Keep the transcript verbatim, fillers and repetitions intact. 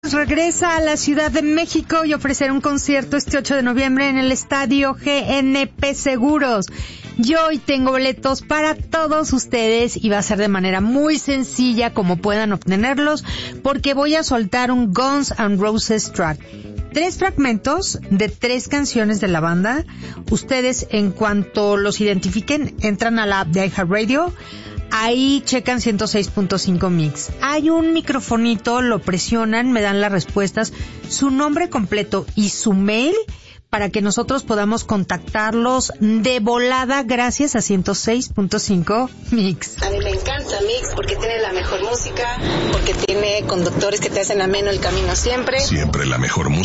Regresa a la Ciudad de México y ofrecerá un concierto este ocho de noviembre en el Estadio G N P Seguros. Yo hoy tengo boletos para todos ustedes y va a ser de manera muy sencilla como puedan obtenerlos, porque voy a soltar un Guns N' Roses track. Tres fragmentos de tres canciones de la banda. Ustedes, en cuanto los identifiquen, entran a la app de iHeartRadio. Ahí checan ciento seis punto cinco Mix. Hay un microfonito, lo presionan, me dan las respuestas, su nombre completo y su mail para que nosotros podamos contactarlos de volada gracias a ciento seis punto cinco Mix. A mí me encanta Mix porque tiene la mejor música, porque tiene conductores que te hacen ameno el camino siempre. Siempre la mejor música.